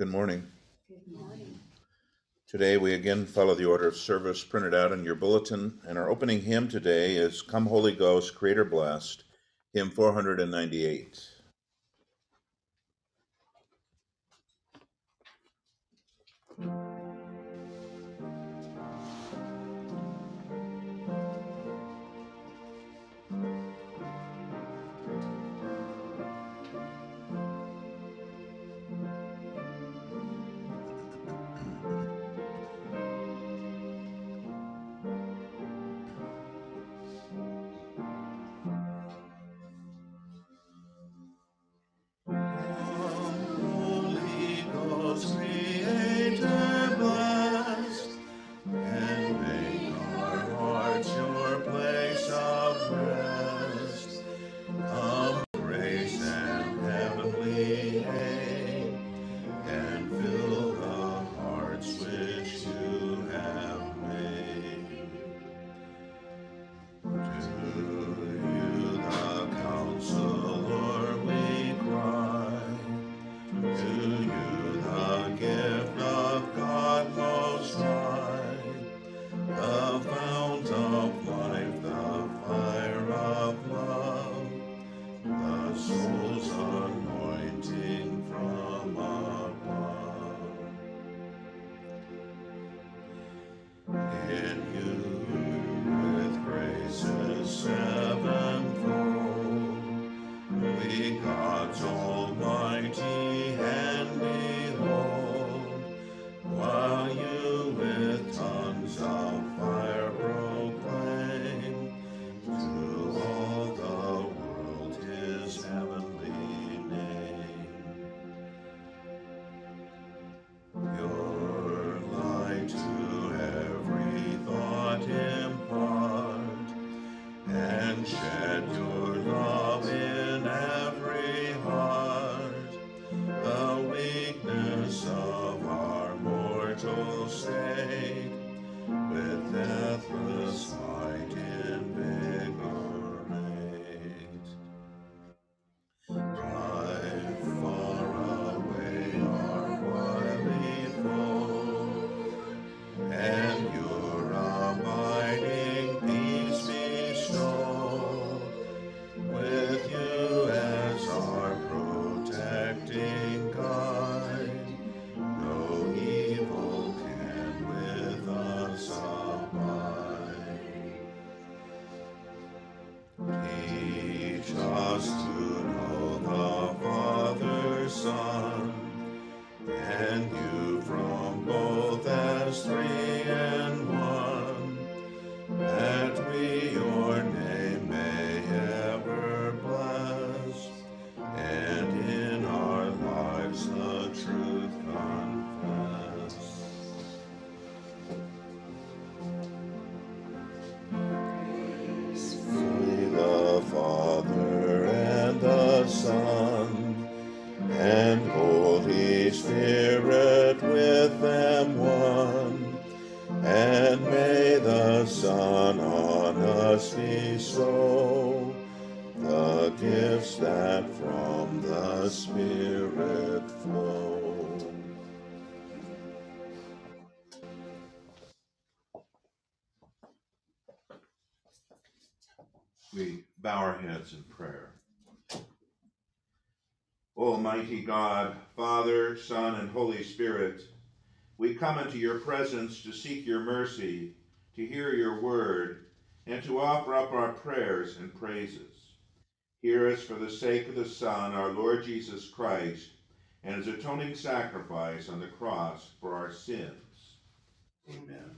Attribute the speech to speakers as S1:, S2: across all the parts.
S1: Good morning.
S2: Good morning.
S1: Today we again follow the order of service printed out in your bulletin, and our opening hymn today is Come Holy Ghost, Creator Blessed, hymn 498. We bow our heads in prayer. Almighty God, Father, Son, and Holy Spirit, we come into your presence to seek your mercy, to hear your word, and to offer up our prayers and praises. Hear us for the sake of the Son, our Lord Jesus Christ, and his atoning sacrifice on the cross for our sins. Amen.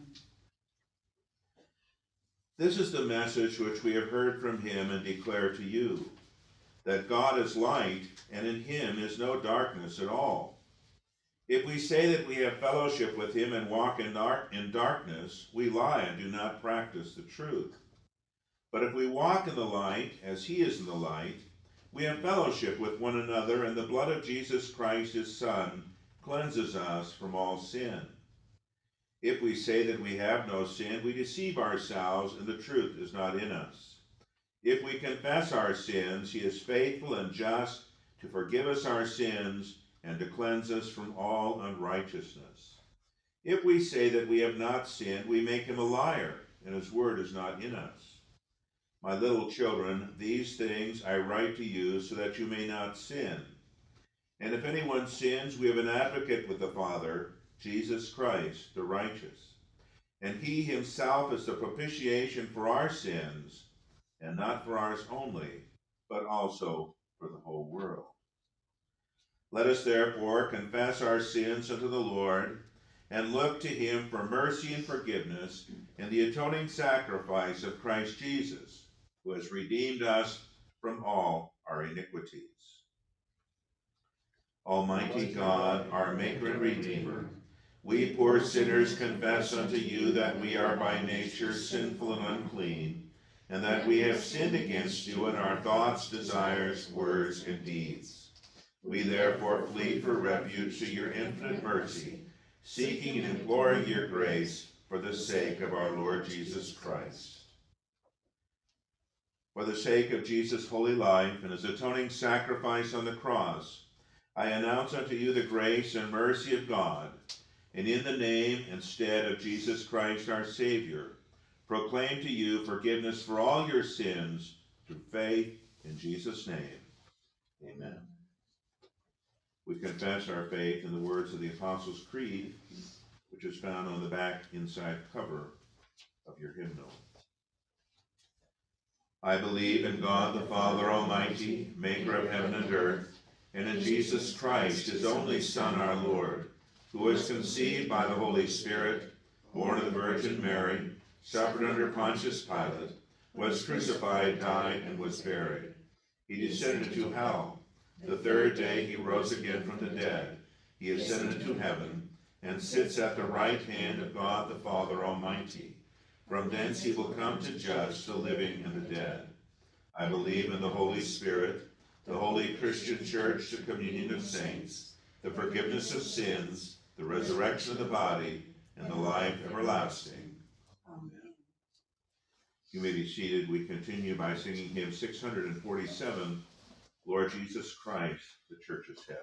S1: This is the message which we have heard from him and declare to you, that God is light, and in him is no darkness at all. If we say that we have fellowship with him and walk in darkness, we lie and do not practice the truth. But if we walk in the light, as he is in the light, we have fellowship with one another, and the blood of Jesus Christ, his Son, cleanses us from all sin. If we say that we have no sin, we deceive ourselves, and the truth is not in us. If we confess our sins, he is faithful and just to forgive us our sins and to cleanse us from all unrighteousness. If we say that we have not sinned, we make him a liar, and his word is not in us. My little children, these things I write to you so that you may not sin. And if anyone sins, we have an advocate with the Father, Jesus Christ, the righteous. And he himself is the propitiation for our sins, and not for ours only, but also for the whole world. Let us therefore confess our sins unto the Lord, and look to him for mercy and forgiveness in the atoning sacrifice of Christ Jesus, who has redeemed us from all our iniquities. Almighty God, our Maker and Redeemer, we poor sinners confess unto you that we are by nature sinful and unclean, and that we have sinned against you in our thoughts, desires, words, and deeds. We therefore flee for refuge to your infinite mercy, seeking and imploring your grace for the sake of our Lord Jesus Christ. For the sake of Jesus' holy life and his atoning sacrifice on the cross, I announce unto you the grace and mercy of God, and in the name and stead of Jesus Christ our Savior, proclaim to you forgiveness for all your sins through faith in Jesus' name. Amen. We confess our faith in the words of the Apostles' Creed, which is found on the back inside cover of your hymnal. I believe in God the Father Almighty, maker of heaven and earth, and in Jesus Christ, his only Son, our Lord, who was conceived by the Holy Spirit, born of the Virgin Mary, suffered under Pontius Pilate, was crucified, died, and was buried. He descended into hell. The third day he rose again from the dead. He ascended into heaven, and sits at the right hand of God the Father Almighty. From thence he will come to judge the living and the dead. I believe in the Holy Spirit, the holy Christian Church, the communion of saints, the forgiveness of sins, the resurrection of the body, and the life everlasting. Amen. You may be seated. We continue by singing hymn 647, Lord Jesus Christ, the Church's head.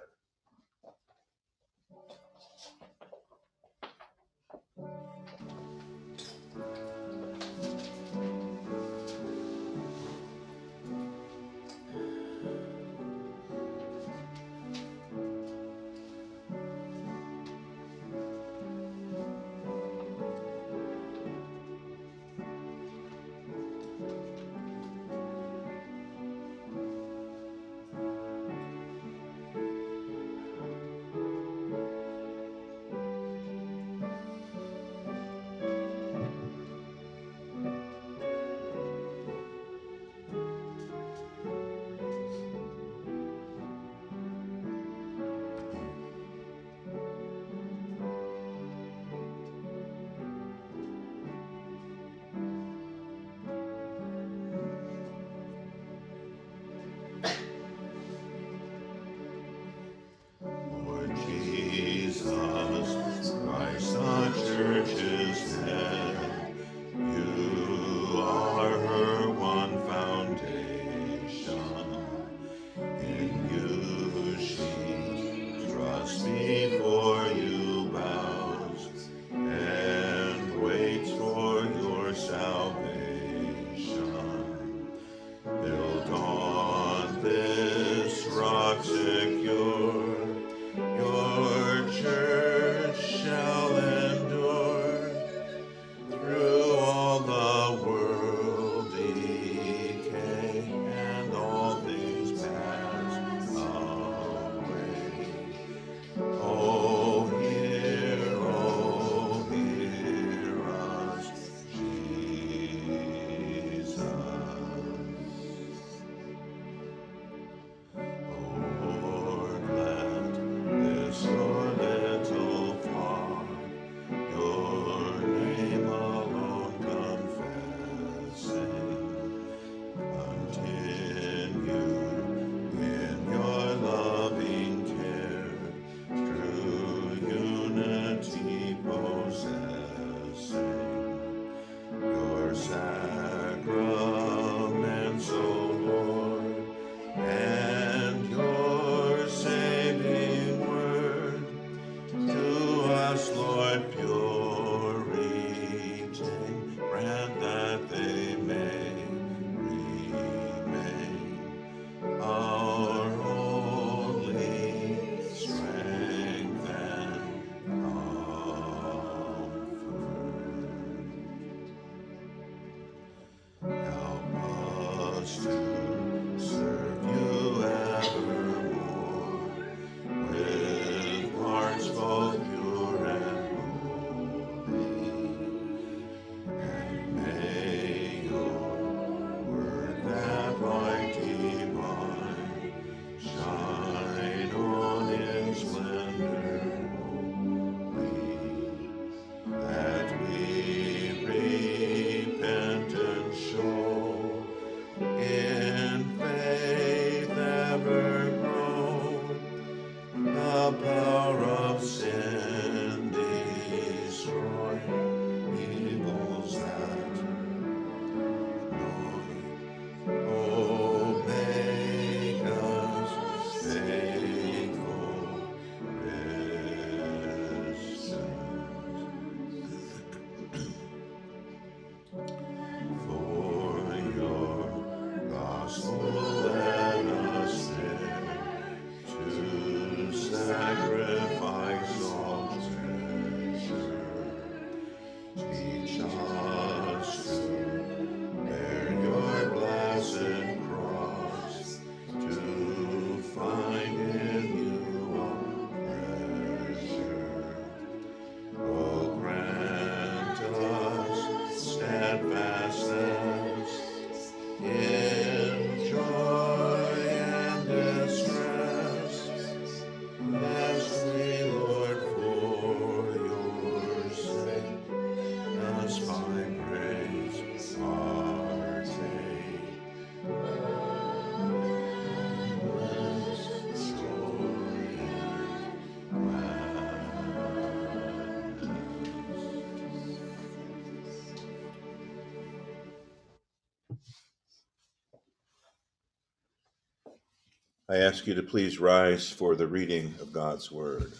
S1: I ask you to please rise for the reading of God's Word.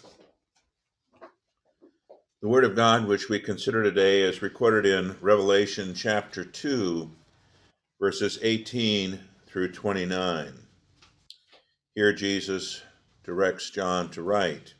S1: The Word of God, which we consider today, is recorded in Revelation chapter 2, verses 18 through 29. Here Jesus directs John to write,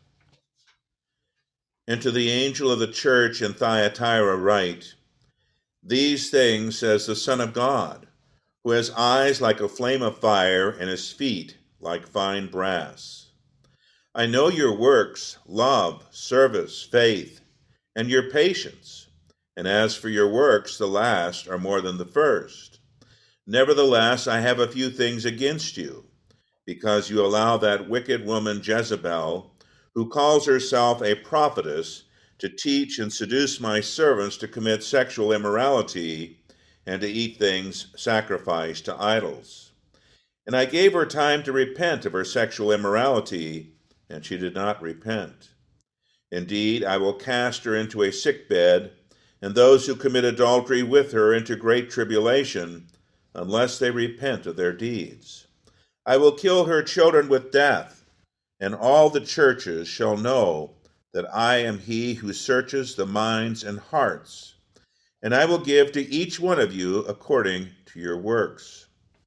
S1: "And to the angel of the church in Thyatira write, These things says the Son of God, who has eyes like a flame of fire and his feet like fine brass. I know your works, love, service, faith, and your patience. And as for your works, the last are more than the first. Nevertheless, I have a few things against you, because you allow that wicked woman Jezebel, who calls herself a prophetess, to teach and seduce my servants to commit sexual immorality and to eat things sacrificed to idols. And I gave her time to repent of her sexual immorality, and she did not repent. Indeed, I will cast her into a sick bed, and those who commit adultery with her into great tribulation, unless they repent of their deeds. I will kill her children with death, and all the churches shall know that I am he who searches the minds and hearts, and I will give to each one of you according to your works.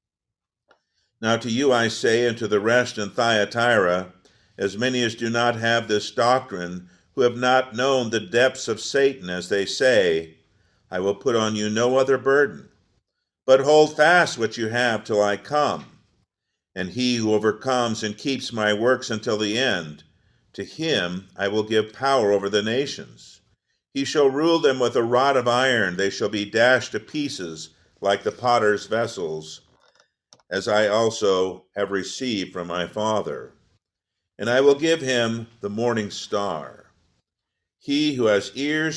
S1: Now to you I say, and to the rest in Thyatira, as many as do not have this doctrine, who have not known the depths of Satan, as they say, I will put on you no other burden, but hold fast what you have till I come. And he who overcomes and keeps my works until the end, to him I will give power over the nations. He shall rule them with a rod of iron. They shall be dashed to pieces like the potter's vessels, as I also have received from my Father. And I will give him the morning star. He who has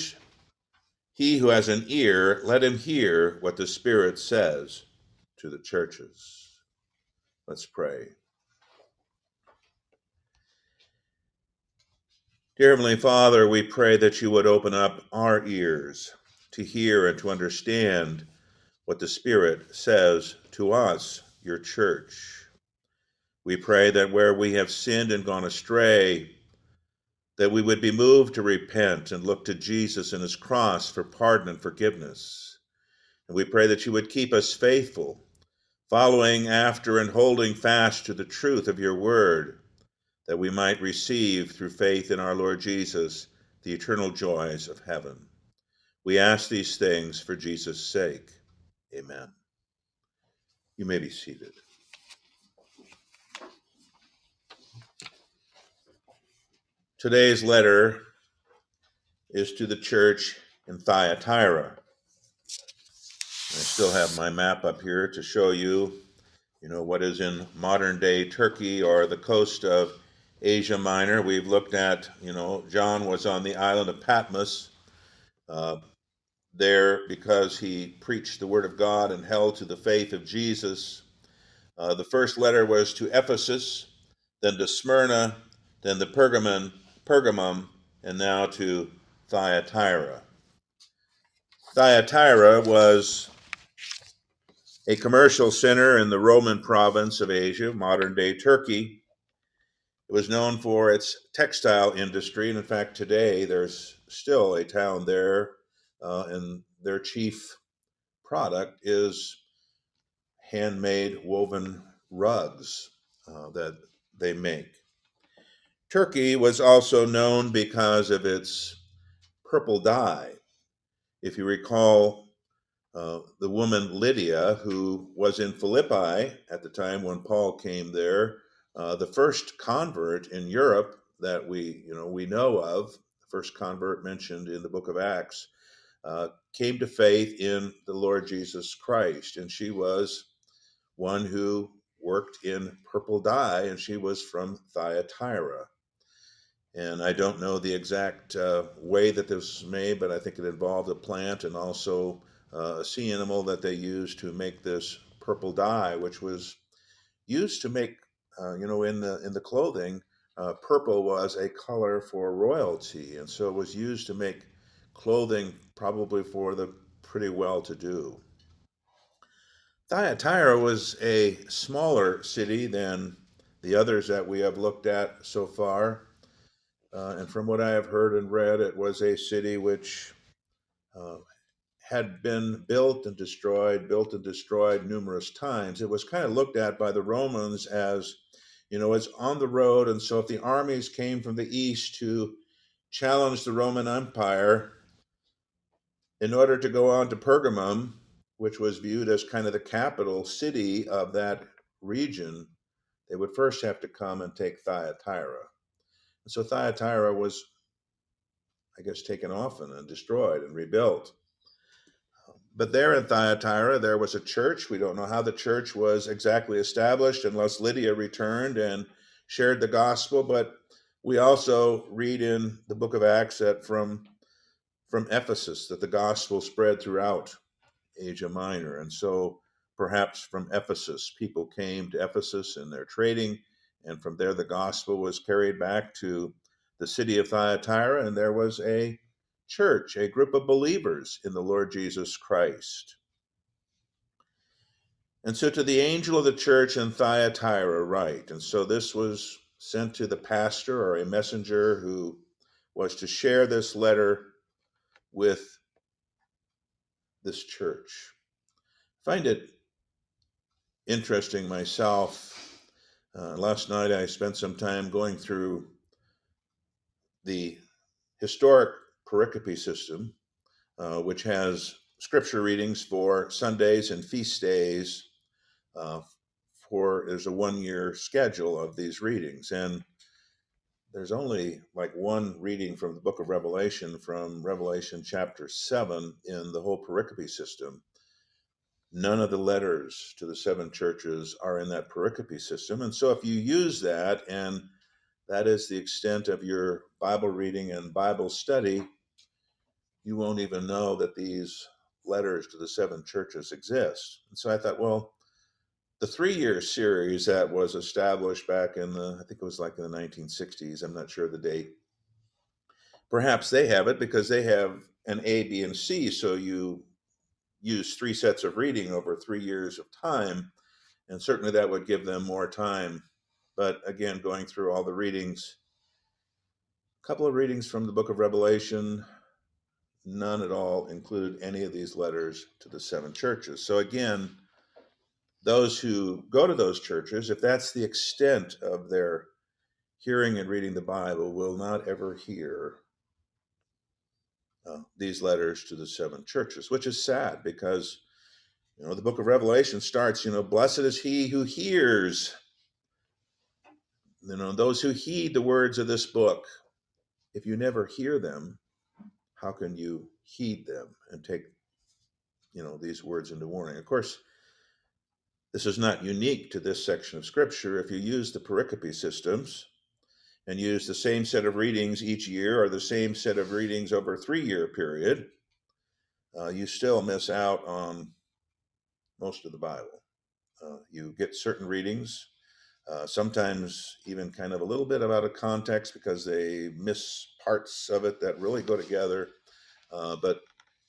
S1: an ear, let him hear what the Spirit says to the churches." Let's pray. Dear Heavenly Father, we pray that you would open up our ears to hear and to understand what the Spirit says to us, your church. We pray that where we have sinned and gone astray, that we would be moved to repent and look to Jesus and his cross for pardon and forgiveness. And we pray that you would keep us faithful, following after and holding fast to the truth of your word, that we might receive through faith in our Lord Jesus the eternal joys of heaven. We ask these things for Jesus' sake. Amen. You may be seated. Today's letter is to the church in Thyatira. I still have my map up here to show you, what is in modern-day Turkey or the coast of Asia Minor. We've looked at, John was on the island of Patmos there because he preached the word of God and held to the faith of Jesus. The first letter was to Ephesus, then to Smyrna, then the Pergamum, and now to Thyatira. Thyatira was a commercial center in the Roman province of Asia, modern-day Turkey. It was known for its textile industry, and in fact, today there's still a town there, and their chief product is handmade woven rugs that they make. Turkey was also known because of its purple dye. If you recall, the woman Lydia, who was in Philippi at the time when Paul came there, the first convert in Europe that we know of, the first convert mentioned in the book of Acts, came to faith in the Lord Jesus Christ, and she was one who worked in purple dye, and she was from Thyatira. And I don't know the exact way that this was made, but I think it involved a plant and also a sea animal that they used to make this purple dye, which was used to make, in the clothing. Purple was a color for royalty, and so it was used to make clothing probably for the pretty well-to-do. Thyatira was a smaller city than the others that we have looked at so far. And from what I have heard and read, it was a city which uh, had been built and destroyed numerous times. It was kind of looked at by the Romans as, it's on the road. And so if the armies came from the east to challenge the Roman Empire, in order to go on to Pergamum, which was viewed as kind of the capital city of that region, they would first have to come and take Thyatira. And so Thyatira was, I guess, taken off and destroyed and rebuilt. But there in Thyatira, there was a church. We don't know how the church was exactly established unless Lydia returned and shared the gospel. But we also read in the book of Acts that from Ephesus, that the gospel spread throughout Asia Minor. And so perhaps from Ephesus, people came to Ephesus in their trading, and from there the gospel was carried back to the city of Thyatira, and there was a church, a group of believers in the Lord Jesus Christ. And so to the angel of the church in Thyatira write. And so this was sent to the pastor or a messenger who was to share this letter with this church. I find it interesting myself. Last night I spent some time going through the historic pericope system, which has scripture readings for Sundays and feast days. There's a 1-year schedule of these readings, and there's only like one reading from the book of Revelation, from Revelation chapter 7 in the whole pericope system. None of the letters to the 7 churches are in that pericope system. And so if you use that, and that is the extent of your Bible reading and Bible study, you won't even know that these letters to the 7 churches exist. And so I thought, well, the 3-year series that was established back in I think it was like in the 1960s, I'm not sure the date. Perhaps they have it because they have an A, B, and C. So you use 3 sets of reading over 3 years of time, and certainly that would give them more time. But again, going through all the readings, a couple of readings from the book of Revelation, none at all include any of these letters to the 7 churches. So again, those who go to those churches, if that's the extent of their hearing and reading the Bible, will not ever hear these letters to the 7 churches, which is sad because, the book of Revelation starts, blessed is he who hears, those who heed the words of this book. If you never hear them, how can you heed them and take, these words into warning? Of course, this is not unique to this section of Scripture. If you use the pericope systems and use the same set of readings each year or the same set of readings over a 3-year period, you still miss out on most of the Bible. You get certain readings, sometimes even kind of a little bit out of context because they miss parts of it that really go together. But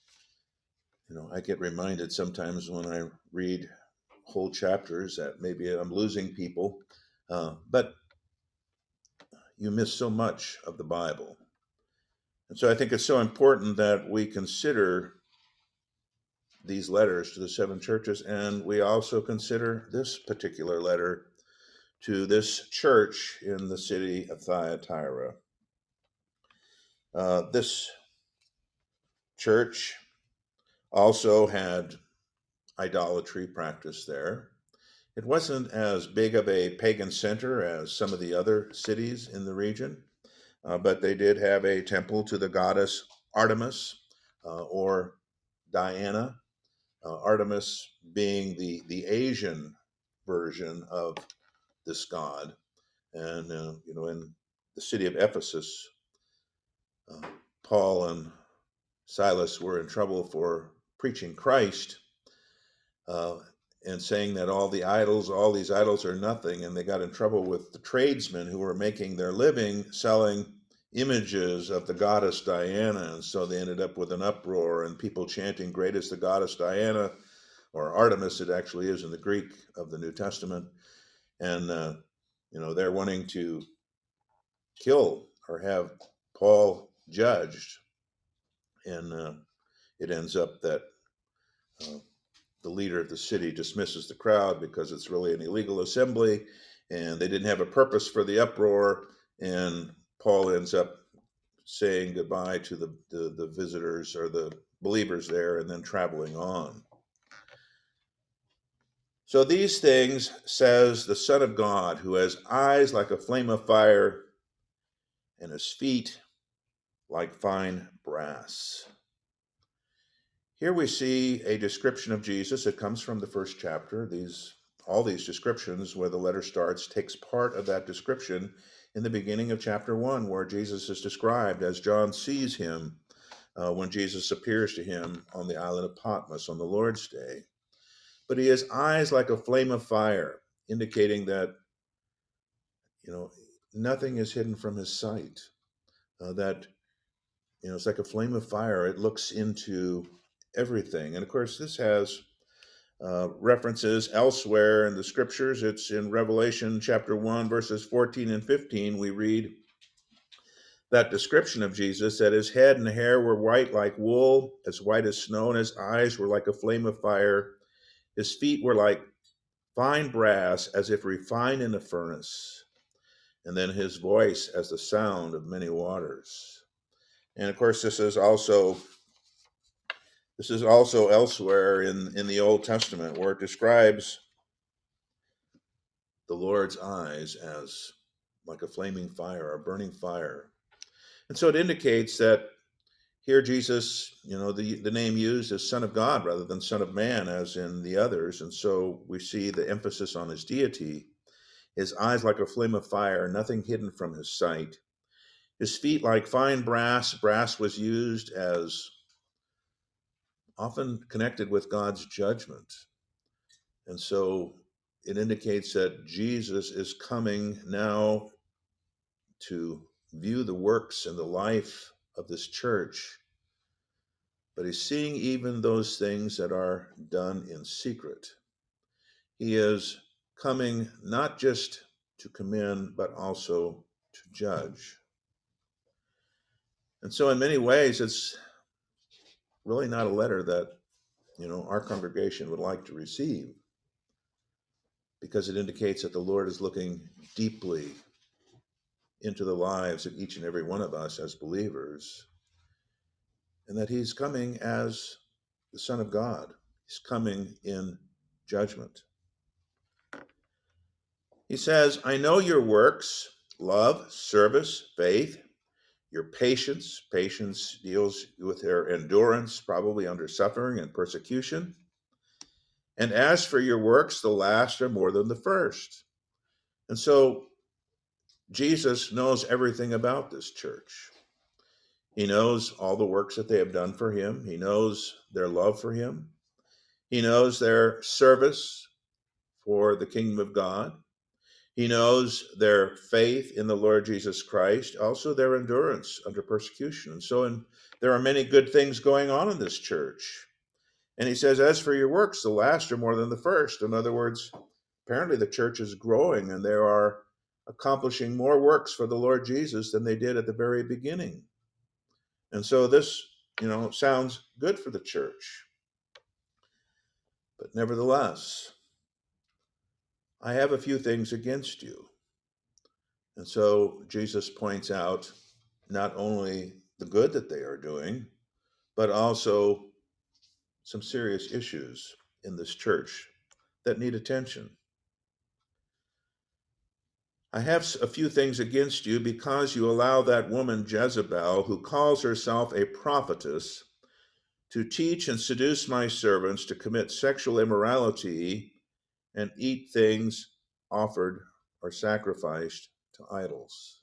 S1: I get reminded sometimes when I read whole chapters that maybe I'm losing people, but you miss so much of the Bible. And so I think it's so important that we consider these letters to the 7 churches, and we also consider this particular letter to this church in the city of Thyatira. This church also had idolatry practice there. It wasn't as big of a pagan center as some of the other cities in the region, but they did have a temple to the goddess Artemis or Diana, Artemis being the Asian version of this god. And, in the city of Ephesus, Paul and Silas were in trouble for preaching Christ and saying that all these idols are nothing. And they got in trouble with the tradesmen who were making their living selling images of the goddess Diana. And so they ended up with an uproar and people chanting, "Great is the goddess Diana," or Artemis, it actually is in the Greek of the New Testament. And They're wanting to kill or have Paul judged. And it ends up that the leader of the city dismisses the crowd because it's really an illegal assembly and they didn't have a purpose for the uproar. And Paul ends up saying goodbye to the visitors or the believers there and then traveling on. So these things says the Son of God, who has eyes like a flame of fire and his feet like fine brass. Here we see a description of Jesus. It comes from the first chapter. All these descriptions where the letter starts takes part of that description in the beginning of chapter 1, where Jesus is described as John sees him when Jesus appears to him on the island of Patmos on the Lord's Day. But he has eyes like a flame of fire, indicating that, nothing is hidden from his sight. That, it's like a flame of fire. It looks into everything. And of course, this has references elsewhere in the scriptures. It's in Revelation chapter 1, verses 14 and 15. We read that description of Jesus, that his head and hair were white like wool, as white as snow, and his eyes were like a flame of fire. His feet were like fine brass, as if refined in a furnace. And then his voice as the sound of many waters. And of course, this is also elsewhere in the Old Testament, where it describes the Lord's eyes as like a flaming fire, a burning fire. And so it indicates that here Jesus, the name used is Son of God rather than Son of Man, as in the others. And so we see the emphasis on his deity. His eyes like a flame of fire, nothing hidden from his sight. His feet like fine brass. Brass was used as often connected with God's judgment. And so it indicates that Jesus is coming now to view the works and the life of this church. But he's seeing even those things that are done in secret. He is coming not just to commend, but also to judge. And so in many ways, it's really not a letter that, our congregation would like to receive, because it indicates that the Lord is looking deeply into the lives of each and every one of us as believers, and that he's coming as the Son of God. He's coming in judgment. He says, I know your works, love, service, faith, your patience. Patience deals with their endurance, probably under suffering and persecution. And as for your works, the last are more than the first. And so Jesus knows everything about this church. He knows all the works that they have done for him. He knows their love for him. He knows their service for the kingdom of God. He knows their faith in the Lord Jesus Christ, also their endurance under persecution. And so there are many good things going on in this church. And he says, as for your works, the last are more than the first. In other words, apparently the church is growing and they are accomplishing more works for the Lord Jesus than they did at the very beginning. And so this, sounds good for the church. But nevertheless, I have a few things against you. And so Jesus points out not only the good that they are doing, but also some serious issues in this church that need attention. I have a few things against you because you allow that woman Jezebel, who calls herself a prophetess, to teach and seduce my servants to commit sexual immorality and eat things offered or sacrificed to idols.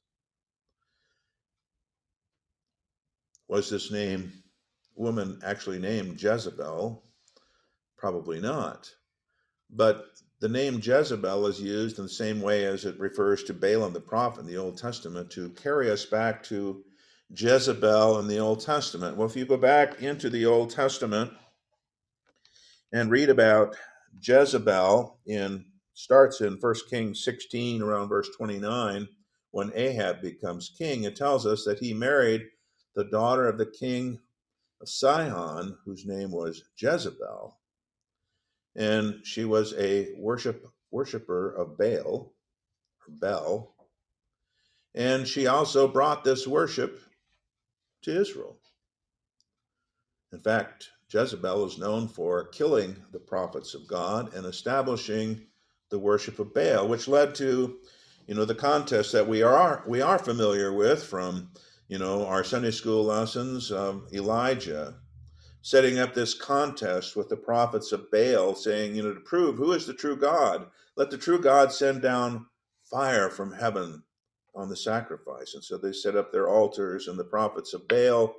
S1: Was this woman actually named Jezebel? Probably not. But the name Jezebel is used in the same way as it refers to Balaam the prophet in the Old Testament to carry us back to Jezebel in the Old Testament. Well, if you go back into the Old Testament and read about Jezebel in starts in 1 Kings 16, around verse 29, when Ahab becomes king. It tells us that he married the daughter of the king of Sihon, whose name was Jezebel. And she was a worshiper of Baal, or Bel. And she also brought this worship to Israel. In fact, Jezebel is known for killing the prophets of God and establishing the worship of Baal, which led to, the contest that we are familiar with from, our Sunday school lessons of Elijah setting up this contest with the prophets of Baal, saying, to prove who is the true God, let the true God send down fire from heaven on the sacrifice. And so they set up their altars, and the prophets of Baal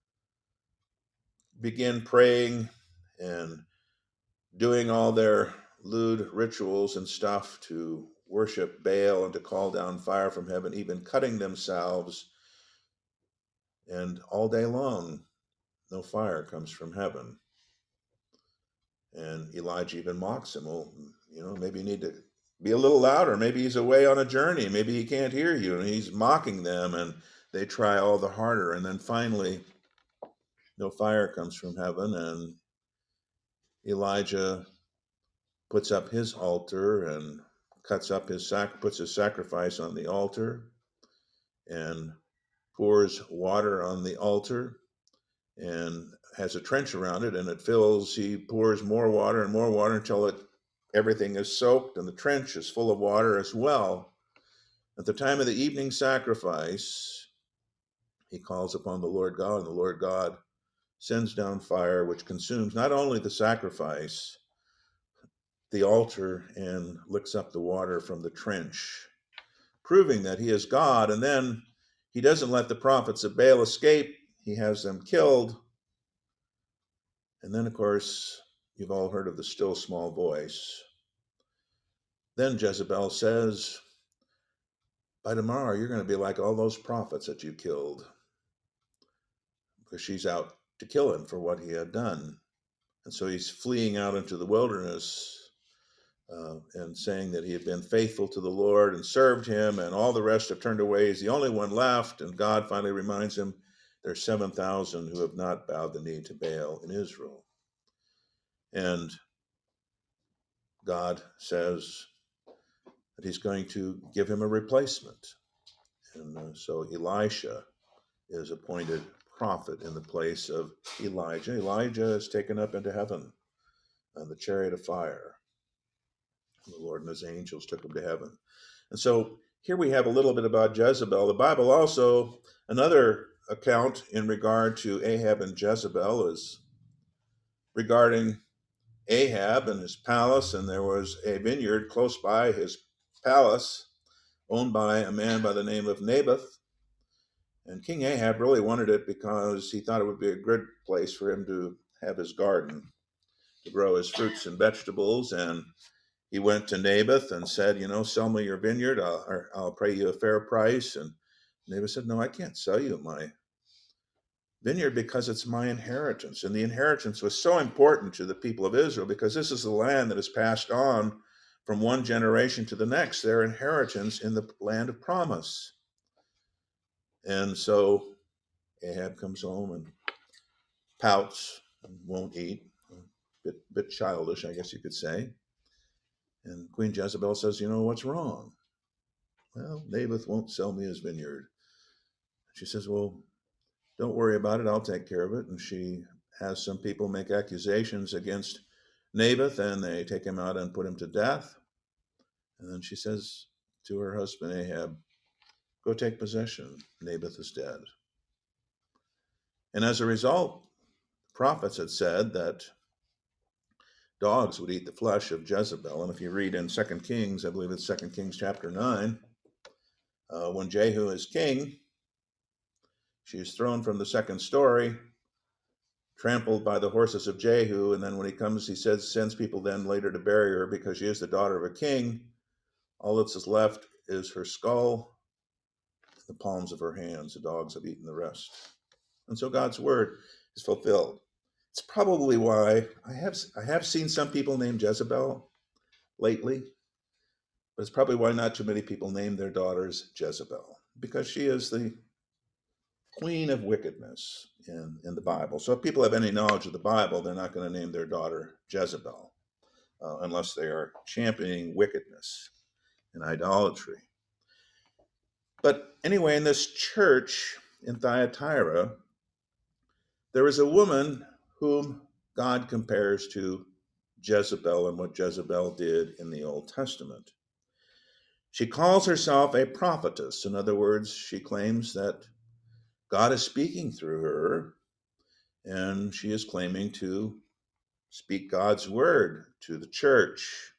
S1: begin praying and doing all their lewd rituals and stuff to worship Baal and to call down fire from heaven, even cutting themselves. And all day long, no fire comes from heaven. And Elijah even mocks him. Well, maybe you need to be a little louder. Maybe he's away on a journey. Maybe he can't hear you. And he's mocking them, and they try all the harder. And then finally, no fire comes from heaven, and Elijah puts up his altar and puts his sacrifice on the altar and pours water on the altar and has a trench around it, and it fills. He pours more water until everything is soaked, and the trench is full of water as well. At the time of the evening sacrifice, he calls upon the Lord God, and the Lord God sends down fire, which consumes not only the sacrifice, the altar, and licks up the water from the trench, proving that he is God. And then he doesn't let the prophets of Baal escape. He has them killed. And then, of course, you've all heard of the still small voice. Then Jezebel says, by tomorrow, you're going to be like all those prophets that you killed, because she's out to kill him for what he had done. And so he's fleeing out into the wilderness and saying that he had been faithful to the Lord and served him, and all the rest have turned away. He's the only one left. And God finally reminds him, there's 7,000 who have not bowed the knee to Baal in Israel. And God says that he's going to give him a replacement. And so Elisha is appointed prophet in the place of Elijah. Elijah is taken up into heaven on the chariot of fire. The Lord and his angels took him to heaven. And so here we have a little bit about Jezebel. The Bible also, another account in regard to Ahab and Jezebel is regarding Ahab and his palace. And there was a vineyard close by his palace owned by a man by the name of Naboth. And King Ahab really wanted it because he thought it would be a good place for him to have his garden, to grow his fruits and vegetables. And he went to Naboth and said, sell me your vineyard. I'll pay you a fair price. And Naboth said, no, I can't sell you my vineyard because it's my inheritance. And the inheritance was so important to the people of Israel because this is the land that is passed on from one generation to the next, their inheritance in the land of promise. And so Ahab comes home and pouts and won't eat, a bit childish, I guess you could say. And Queen Jezebel says, what's wrong? Well, Naboth won't sell me his vineyard. She says, well, don't worry about it. I'll take care of it. And she has some people make accusations against Naboth, and they take him out and put him to death. And then she says to her husband Ahab, go take possession. Naboth is dead. And as a result, prophets had said that dogs would eat the flesh of Jezebel. And if you read in 2 Kings, I believe it's 2 Kings chapter 9, when Jehu is king, she is thrown from the second story, trampled by the horses of Jehu. And then when he comes, he sends people then later to bury her because she is the daughter of a king. All that's left is her skull, the palms of her hands. The dogs have eaten the rest. And so God's word is fulfilled. It's probably why I have seen some people named Jezebel lately. But it's probably why not too many people name their daughters Jezebel, because she is the queen of wickedness in the Bible. So if people have any knowledge of the Bible, they're not going to name their daughter Jezebel unless they are championing wickedness and idolatry. But anyway, in this church in Thyatira, there is a woman whom God compares to Jezebel and what Jezebel did in the Old Testament. She calls herself a prophetess. In other words, she claims that God is speaking through her, and she is claiming to speak God's word to the church,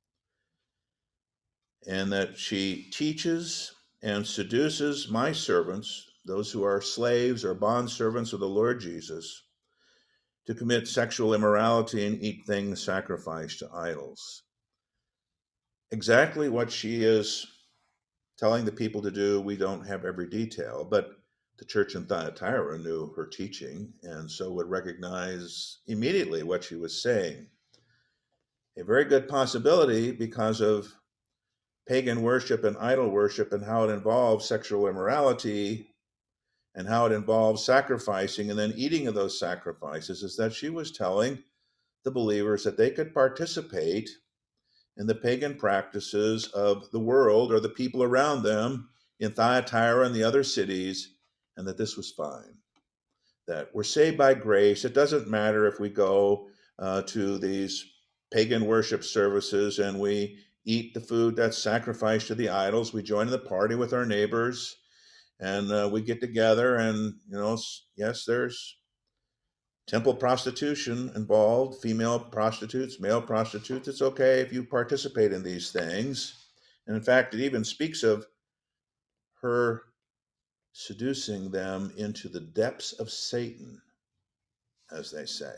S1: and that she teaches and seduces my servants, those who are slaves or bondservants of the Lord Jesus, to commit sexual immorality and eat things sacrificed to idols. Exactly what she is telling the people to do, we don't have every detail, but the church in Thyatira knew her teaching and so would recognize immediately what she was saying. A very good possibility because of pagan worship and idol worship and how it involves sexual immorality and how it involves sacrificing and then eating of those sacrifices, is that she was telling the believers that they could participate in the pagan practices of the world or the people around them in Thyatira and the other cities, and that this was fine. That we're saved by grace. It doesn't matter if we go to these pagan worship services and we eat the food that's sacrificed to the idols. We join in the party with our neighbors, and we get together, and yes, there's temple prostitution involved, female prostitutes, male prostitutes. It's okay if you participate in these things. And in fact, it even speaks of her seducing them into the depths of Satan, as they say.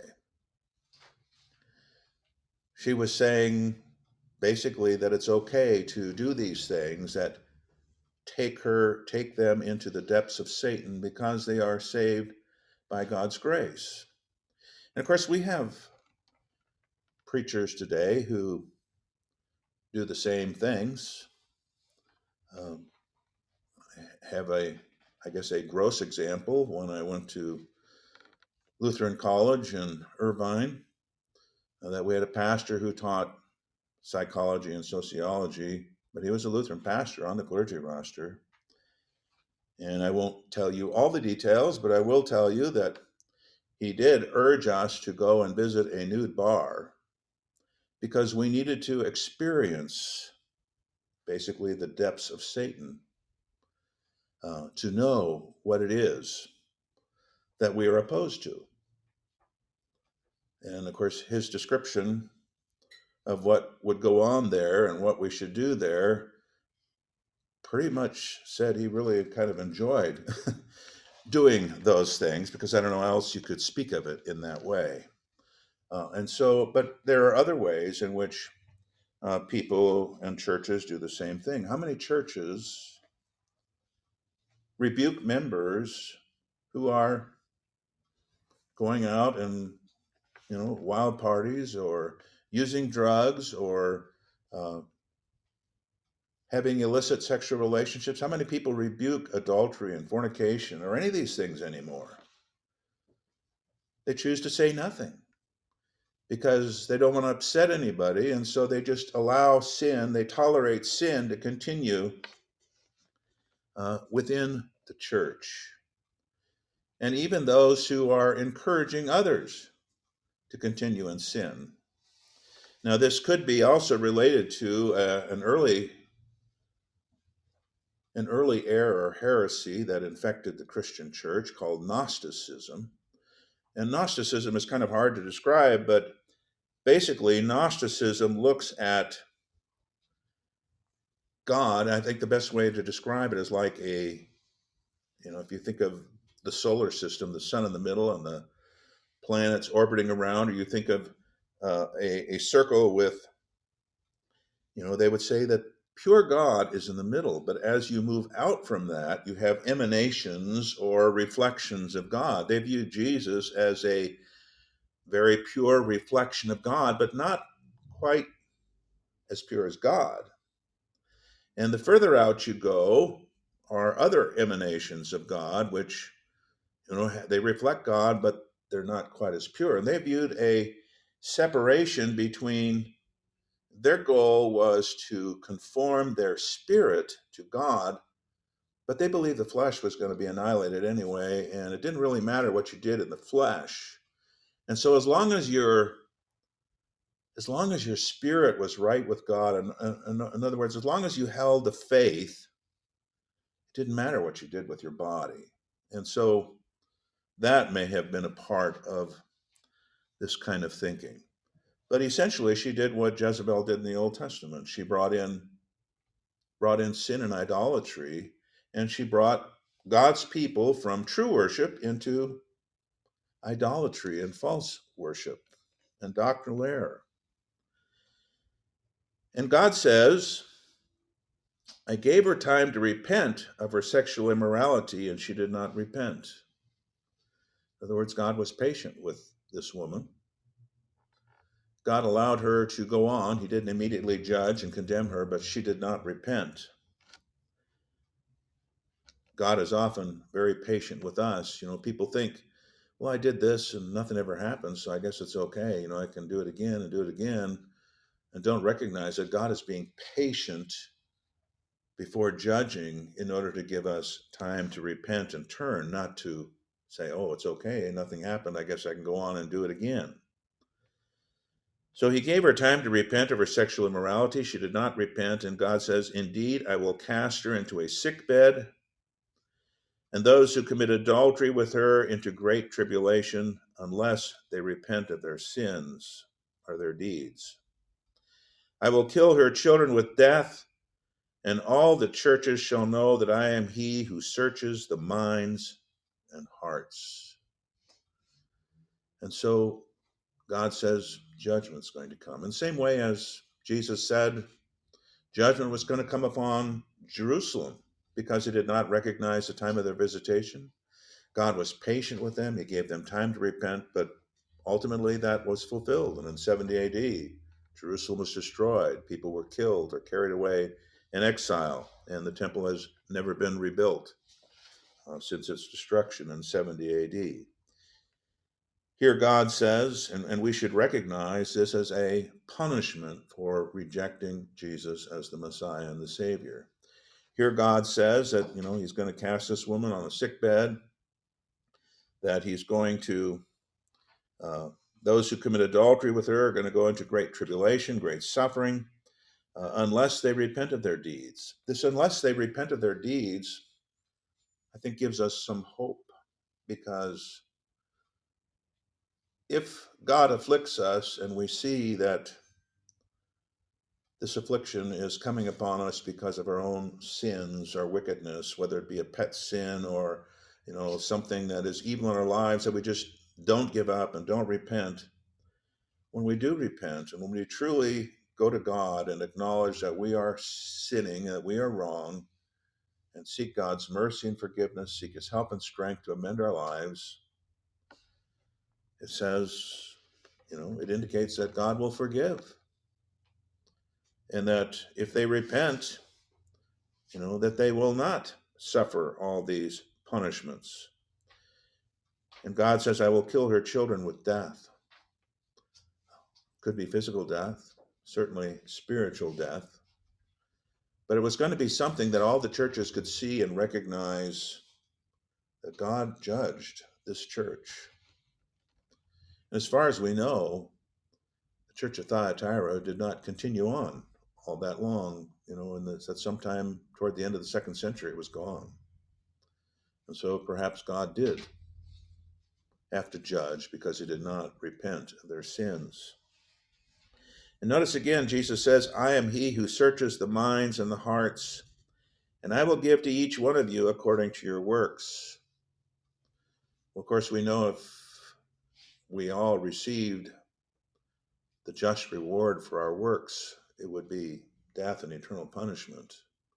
S1: She was saying basically that it's okay to do these things that take them into the depths of Satan because they are saved by God's grace. And of course, we have preachers today who do the same things. Have I guess a gross example. When I went to Lutheran College in Irvine, that we had a pastor who taught psychology and sociology, but he was a Lutheran pastor on the clergy roster. And I won't tell you all the details, but I will tell you that he did urge us to go and visit a nude bar because we needed to experience basically the depths of Satan, to know what it is that we are opposed to. And of course, his description of what would go on there and what we should do there pretty much said he really kind of enjoyed doing those things, because I don't know how else you could speak of it in that way. But there are other ways in which people and churches do the same thing. How many churches rebuke members who are going out and wild parties or using drugs or having illicit sexual relationships? How many people rebuke adultery and fornication or any of these things anymore? They choose to say nothing because they don't want to upset anybody, and so they just allow sin, they tolerate sin to continue within the church. And even those who are encouraging others to continue in sin. Now, this could be also related to an early error or heresy that infected the Christian church called Gnosticism. And Gnosticism is kind of hard to describe, but basically Gnosticism looks at God. I think the best way to describe it is like if you think of the solar system, the sun in the middle and the planets orbiting around, or you think of a circle with, they would say that pure God is in the middle, but as you move out from that, you have emanations or reflections of God. They view Jesus as a very pure reflection of God, but not quite as pure as God. And the further out you go are other emanations of God, which, they reflect God, but they're not quite as pure. And they viewed a separation between, their goal was to conform their spirit to God, but they believed the flesh was going to be annihilated anyway, and it didn't really matter what you did in the flesh. And so as long as your spirit was right with God, and in other words, as long as you held the faith, it didn't matter what you did with your body. And so that may have been a part of this kind of thinking. But essentially, she did what Jezebel did in the Old Testament. She brought in sin and idolatry, and she brought God's people from true worship into idolatry and false worship and doctrinal error. And God says, I gave her time to repent of her sexual immorality, and she did not repent. In other words, God was patient with this woman. God allowed her to go on. He didn't immediately judge and condemn her, but she did not repent. God is often very patient with us. People think, well, I did this and nothing ever happened, so I guess it's okay. I can do it again and do it again, and don't recognize that God is being patient before judging in order to give us time to repent and turn, not to say, oh, it's okay, nothing happened, I guess I can go on and do it again. So he gave her time to repent of her sexual immorality. She did not repent, and God says, indeed, I will cast her into a sick bed, and those who commit adultery with her into great tribulation, unless they repent of their sins or their deeds. I will kill her children with death, and all the churches shall know that I am he who searches the minds and hearts. And so God says judgment's going to come. In the same way as Jesus said judgment was going to come upon Jerusalem because they did not recognize the time of their visitation. God was patient with them. He gave them time to repent, but ultimately that was fulfilled. And in 70 AD, Jerusalem was destroyed. People were killed or carried away in exile, and the temple has never been rebuilt since its destruction in 70 AD. Here God says, and we should recognize this as a punishment for rejecting Jesus as the Messiah and the Savior. Here God says that, he's going to cast this woman on a sick bed, that he's going to, those who commit adultery with her are going to go into great tribulation, great suffering, unless they repent of their deeds. This unless they repent of their deeds, I think gives us some hope, because if God afflicts us and we see that this affliction is coming upon us because of our own sins or wickedness, whether it be a pet sin or, something that is evil in our lives that we just don't give up and don't repent. When we do repent and when we truly go to God and acknowledge that we are sinning, that we are wrong, and seek God's mercy and forgiveness, seek his help and strength to amend our lives, it says, it indicates that God will forgive. And that if they repent, that they will not suffer all these punishments. And God says, I will kill her children with death. Could be physical death, certainly spiritual death. But it was going to be something that all the churches could see and recognize that God judged this church. And as far as we know, the church of Thyatira did not continue on all that long. That sometime toward the end of the 2nd century, it was gone. And so perhaps God did have to judge because they did not repent of their sins. And notice again, Jesus says, I am he who searches the minds and the hearts, and I will give to each one of you according to your works. Well, of course, we know if we all received the just reward for our works, it would be death and eternal punishment.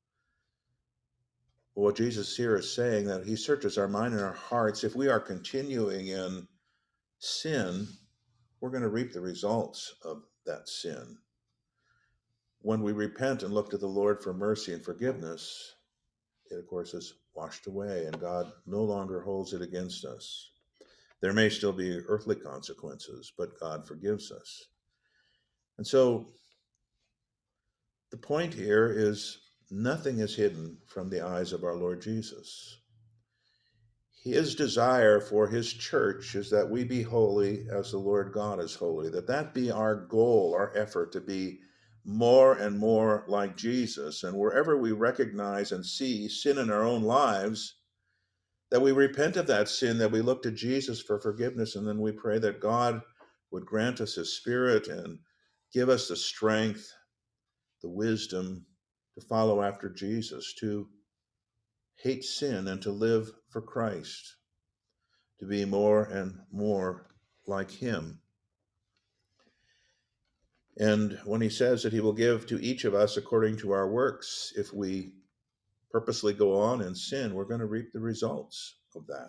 S1: But what Jesus here is saying, that he searches our mind and our hearts. If we are continuing in sin, we're going to reap the results of that sin.
S2: when we repent and look to the Lord for mercy and forgiveness, it, of course, is washed away, and God no longer holds it against us. There may still be earthly consequences, but God forgives us. And so the point here is nothing is hidden from the eyes of our Lord Jesus. His desire for his church is that we be holy as the Lord God is holy, that be our goal, our effort to be more and more like Jesus. And wherever we recognize and see sin in our own lives, that we repent of that sin, that we look to Jesus for forgiveness, and then we pray that God would grant us his Spirit and give us the strength, the wisdom to follow after Jesus, to hate sin and to live for Christ, to be more and more like him. And when he says that he will give to each of us according to our works, if we purposely go on in sin, we're going to reap the results of that.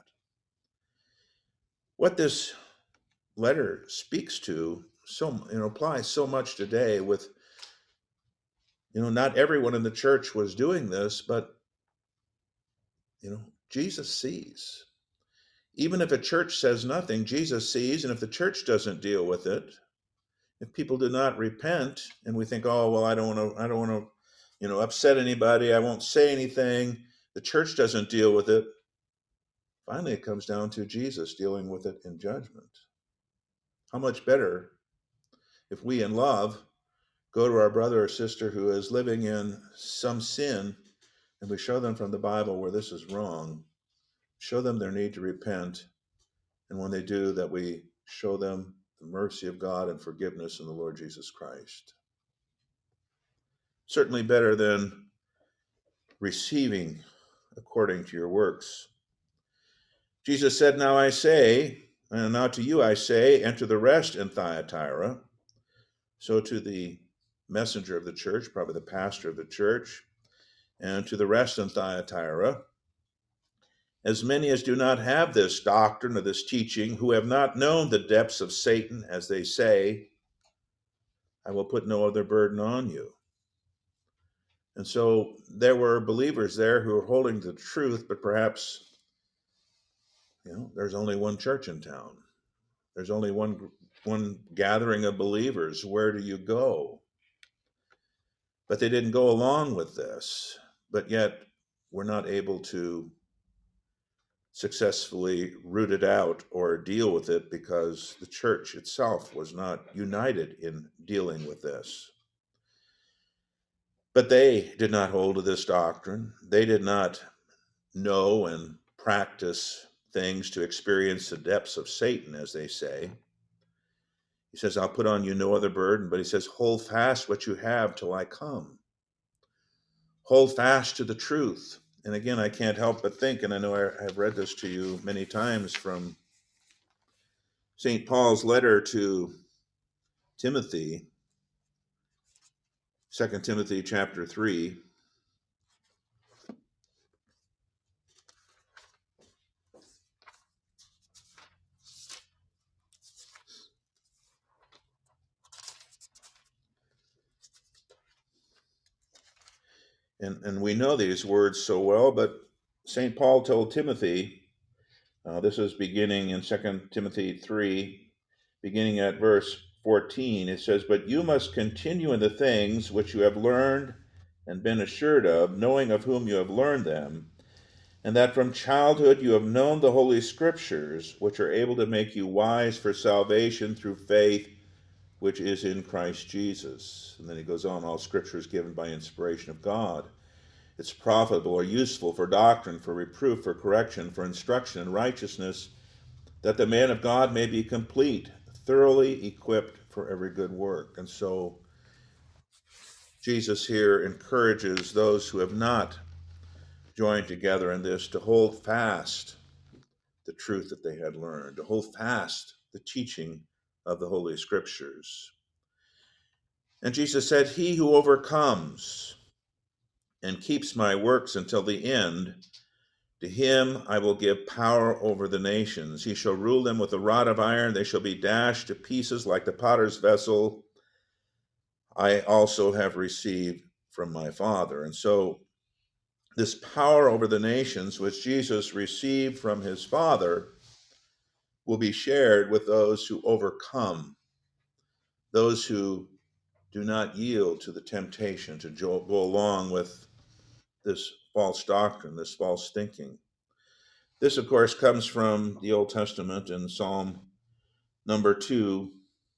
S2: What this letter speaks to applies so much today with, not everyone in the church was doing this, but, Jesus sees. Even if a church says nothing, Jesus sees, and if the church doesn't deal with it, if people do not repent, and we think, oh, well, I don't want to, upset anybody, I won't say anything, the church doesn't deal with it, finally it comes down to Jesus dealing with it in judgment. How much better if we in love go to our brother or sister who is living in some sin, and we show them from the Bible where this is wrong, show them their need to repent, and when they do, that we show them the mercy of God and forgiveness in the Lord Jesus Christ. Certainly better than receiving according to your works. Jesus said, now to you I say, enter the rest in Thyatira. So to the messenger of the church, probably the pastor of the church, and to the rest in Thyatira, as many as do not have this doctrine or this teaching, who have not known the depths of Satan, as they say, I will put no other burden on you. And so there were believers there who were holding the truth, but perhaps, there's only one church in town. There's only one gathering of believers. Where do you go? But they didn't go along with this, but yet we're not able to successfully root it out or deal with it because the church itself was not united in dealing with this. But they did not hold to this doctrine. They did not know and practice things to experience the depths of Satan, as they say. He says, I'll put on you no other burden, but he says, hold fast what you have till I come. Hold fast to the truth. And again, I can't help but think, and I know I have read this to you many times from St. Paul's letter to Timothy, 2 Timothy chapter 3. And we know these words so well, but St. Paul told Timothy, this is beginning in 2 Timothy 3, beginning at verse 14. It says, but you must continue in the things which you have learned and been assured of, knowing of whom you have learned them, and that from childhood you have known the Holy Scriptures, which are able to make you wise for salvation through faith, which is in Christ Jesus. And then he goes on, all Scripture is given by inspiration of God. It's profitable or useful for doctrine, for reproof, for correction, for instruction in righteousness, that the man of God may be complete, thoroughly equipped for every good work. And so Jesus here encourages those who have not joined together in this to hold fast the truth that they had learned, to hold fast the teaching of the Holy Scriptures. And Jesus said, he who overcomes and keeps my works until the end, to him I will give power over the nations. He shall rule them with a rod of iron. They shall be dashed to pieces like the potter's vessel. I also have received from my Father. And so this power over the nations, which Jesus received from his Father, will be shared with those who overcome, those who do not yield to the temptation to go along with this false doctrine, this false thinking. This, of course, comes from the Old Testament in Psalm number 2.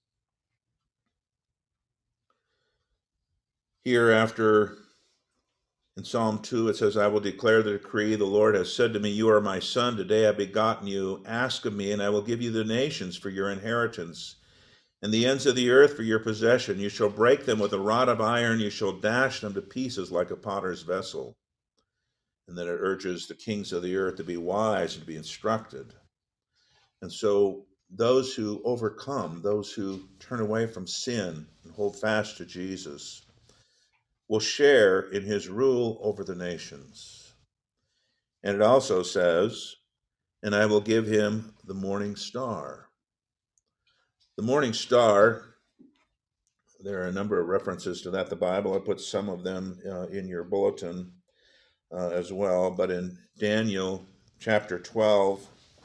S2: Here, after in Psalm 2, it says, I will declare the decree. The Lord has said to me, you are my son. Today I have begotten you. Ask of me, and I will give you the nations for your inheritance, and the ends of the earth for your possession. You shall break them with a rod of iron. You shall dash them to pieces like a potter's vessel. And then it urges the kings of the earth to be wise and to be instructed. And so those who overcome, those who turn away from sin and hold fast to Jesus, will share in his rule over the nations. And it also says, and I will give him the morning star. The morning star, there are a number of references to that in the Bible. I put some of them in your bulletin as well. But in Daniel chapter 12,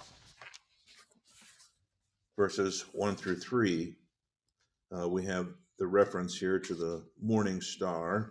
S2: verses 1 through 3, we have the reference here to the morning star.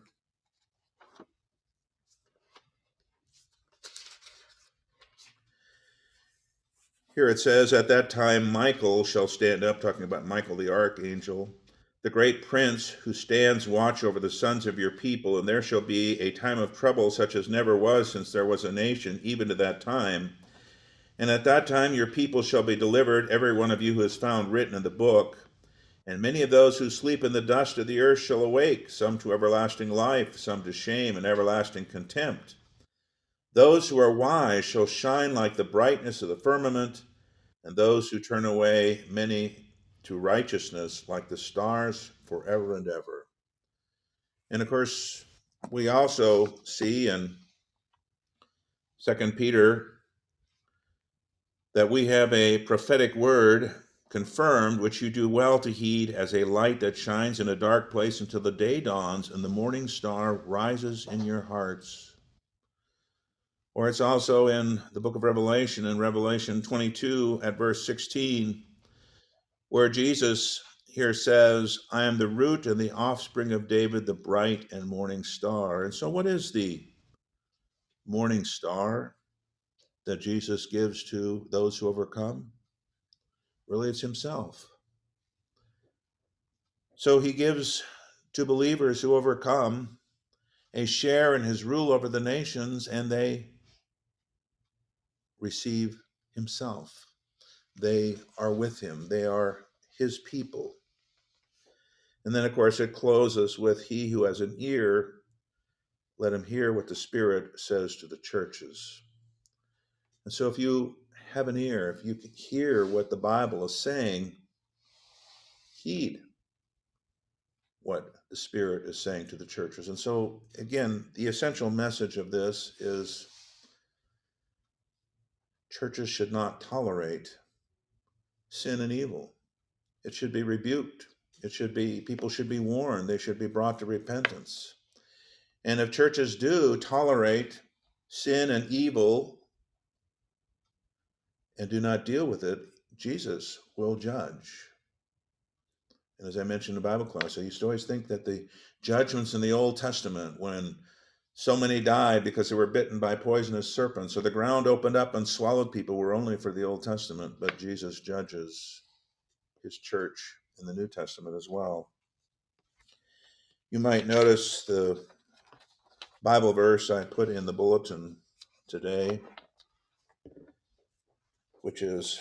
S2: Here it says, at that time Michael shall stand up, talking about Michael the archangel, the great prince who stands watch over the sons of your people, and there shall be a time of trouble such as never was since there was a nation, even to that time. And at that time your people shall be delivered, every one of you who is found written in the book. And many of those who sleep in the dust of the earth shall awake, some to everlasting life, some to shame and everlasting contempt. Those who are wise shall shine like the brightness of the firmament, and those who turn away many to righteousness like the stars forever and ever. And of course, we also see in 2 Peter that we have a prophetic word confirmed, which you do well to heed, as a light that shines in a dark place until the day dawns and the morning star rises in your hearts. Or it's also in the book of Revelation, in Revelation 22 at verse 16, where Jesus here says, I am the root and the offspring of David, the bright and morning star. And so what is the morning star that Jesus gives to those who overcome? Really, it's himself. So he gives to believers who overcome a share in his rule over the nations, and they receive himself. They are with him. They are his people. And then, of course, it closes with, he who has an ear, let him hear what the Spirit says to the churches. And so if you have an ear, if you can hear what the Bible is saying, heed what the Spirit is saying to the churches. And so, again, the essential message of this is churches should not tolerate sin and evil. It should be rebuked. People should be warned. They should be brought to repentance. And if churches do tolerate sin and evil and do not deal with it, Jesus will judge. And as I mentioned in the Bible class, I used to always think that the judgments in the Old Testament, when so many died because they were bitten by poisonous serpents, or the ground opened up and swallowed people, were only for the Old Testament, but Jesus judges his church in the New Testament as well. You might notice the Bible verse I put in the bulletin today, which is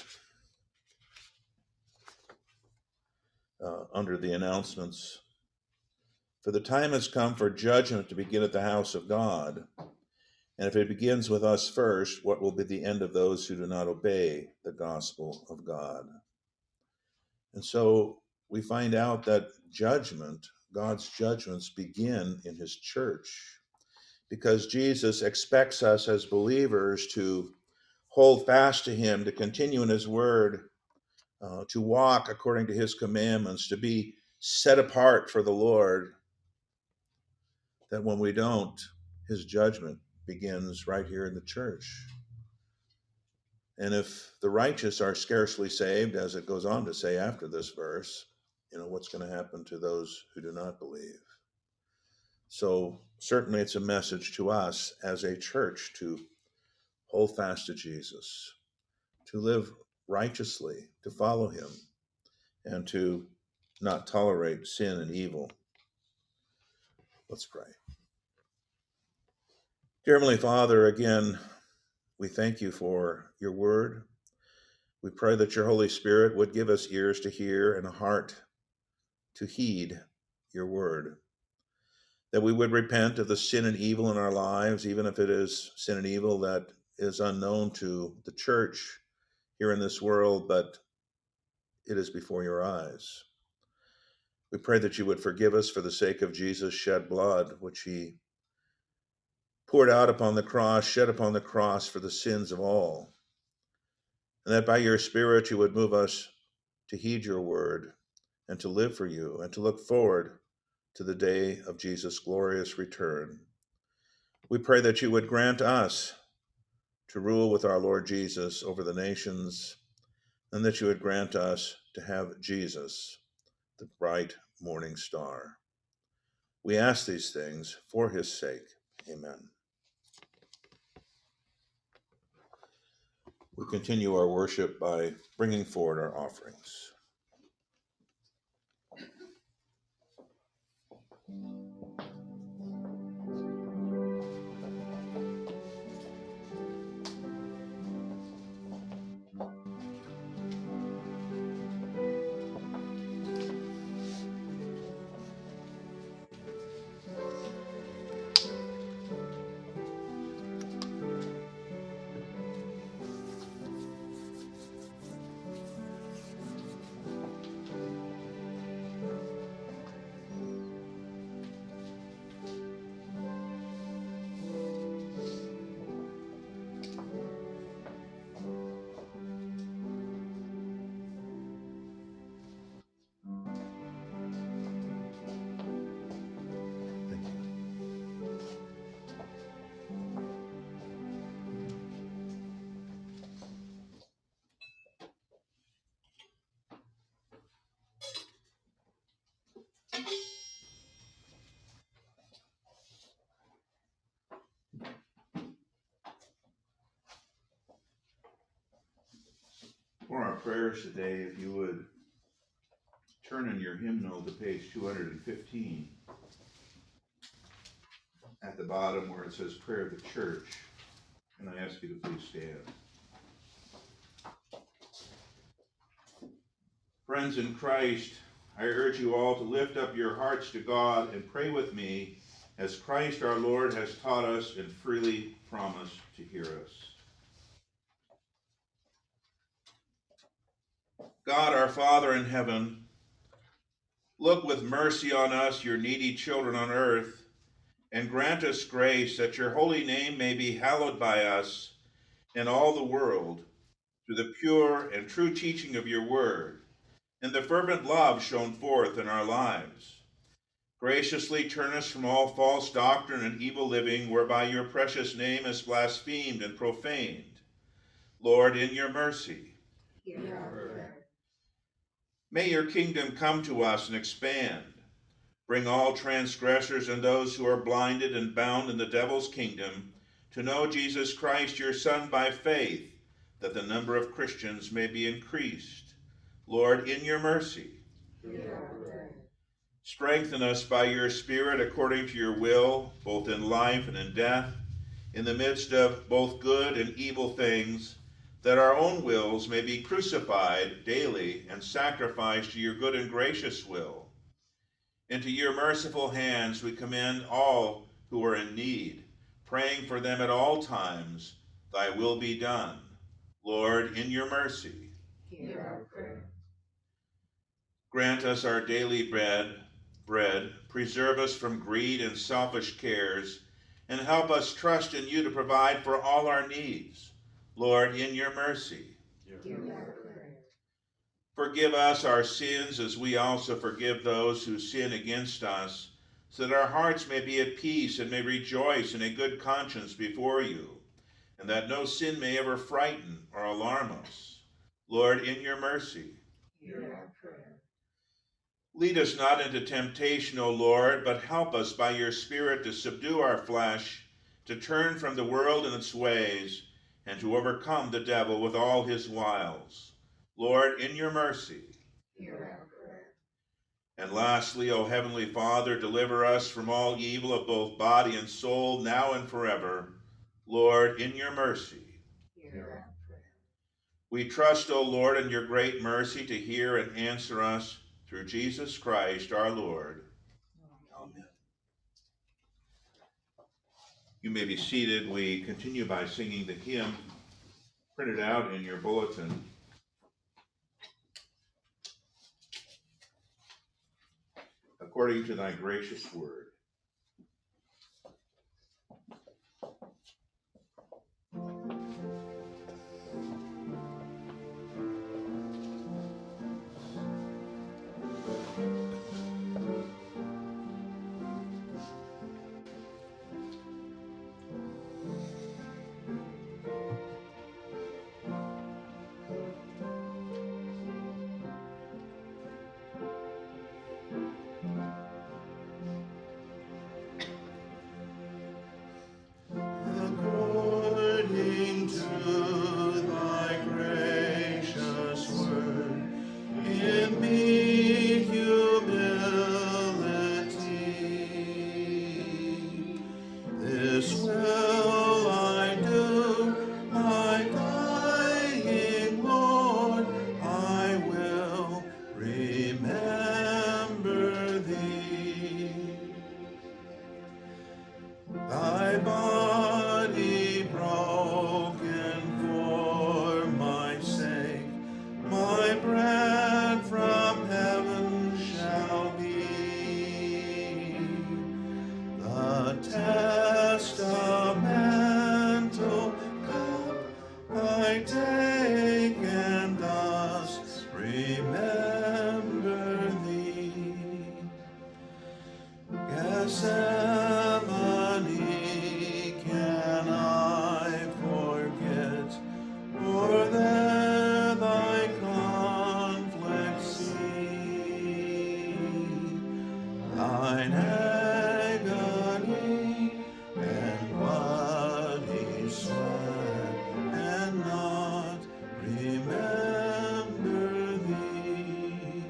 S2: under the announcements. For the time has come for judgment to begin at the house of God. And if it begins with us first, what will be the end of those who do not obey the gospel of God? And so we find out that judgment, God's judgments, begin in his church, because Jesus expects us as believers to hold fast to him, to continue in his word, to walk according to his commandments, to be set apart for the Lord, that when we don't, his judgment begins right here in the church. And if the righteous are scarcely saved, as it goes on to say after this verse, what's going to happen to those who do not believe? So certainly it's a message to us as a church to hold fast to Jesus, to live righteously, to follow him, and to not tolerate sin and evil. Let's pray. Dear Heavenly Father, again, we thank you for your word. We pray that your Holy Spirit would give us ears to hear and a heart to heed your word, that we would repent of the sin and evil in our lives, even if it is sin and evil that is unknown to the church here in this world, but it is before your eyes. We pray that you would forgive us for the sake of Jesus' shed blood, which he poured out upon the cross, shed upon the cross for the sins of all. And that by your Spirit you would move us to heed your word and to live for you and to look forward to the day of Jesus' glorious return. We pray that you would grant us to rule with our Lord Jesus over the nations, and that you would grant us to have Jesus, the bright morning star. We ask these things for his sake. Amen. We continue our worship by bringing forward our offerings. For our prayers today, if you would turn in your hymnal to page 215, at the bottom where it says Prayer of the Church, and I ask you to please stand. Friends in Christ, I urge you all to lift up your hearts to God and pray with me as Christ our Lord has taught us and freely promised to hear us. God, our Father in heaven, look with mercy on us, your needy children on earth, and grant us grace that your holy name may be hallowed by us and all the world through the pure and true teaching of your word and the fervent love shown forth in our lives. Graciously turn us from all false doctrine and evil living, whereby your precious name is blasphemed and profaned. Lord, in your mercy, hear our prayer. May your kingdom come to us and expand. Bring all transgressors and those who are blinded and bound in the devil's kingdom to know Jesus Christ, your Son, by faith, that the number of Christians may be increased. Lord, in your mercy, hear our prayer. Strengthen us by your Spirit according to your will, both in life and in death, in the midst of both good and evil things, that our own wills may be crucified daily and sacrificed to your good and gracious will. Into your merciful hands we commend all who are in need, praying for them at all times, thy will be done. Lord, in your mercy, hear our prayer. Grant us our daily bread, preserve us from greed and selfish cares, and help us trust in you to provide for all our needs. Lord, in your mercy, hear our prayer.
S1: Forgive us our sins as we also forgive those who sin against us, so that our hearts may be at peace and may rejoice in a good conscience before you, and that no sin may ever frighten or alarm us. Lord, in your mercy,
S3: hear our prayer.
S1: lead us not into temptation, O Lord, but help us by your Spirit to subdue our flesh, to turn from the world and its ways, and to overcome the devil with all his wiles. Lord, in your mercy.
S3: Hear our prayer.
S1: And lastly, O Heavenly Father, deliver us from all evil of both body and soul, now and forever. Lord, in your mercy.
S3: Hear our prayer.
S1: We trust, O Lord, in your great mercy to hear and answer us through Jesus Christ our Lord. Amen. You may be seated. We continue by singing the hymn printed out in your bulletin. According to thy gracious word.
S4: According to thy gracious word, in meek humility, this will I do, my dying Lord, I will remember thee. Thy body broken for my sake, my bread from heaven shall be. The testamental cup I take and thus remember thee. Gethsemane, can I forget, or there thy conflict see? Thine agony and bloody sweat, and not remember thee.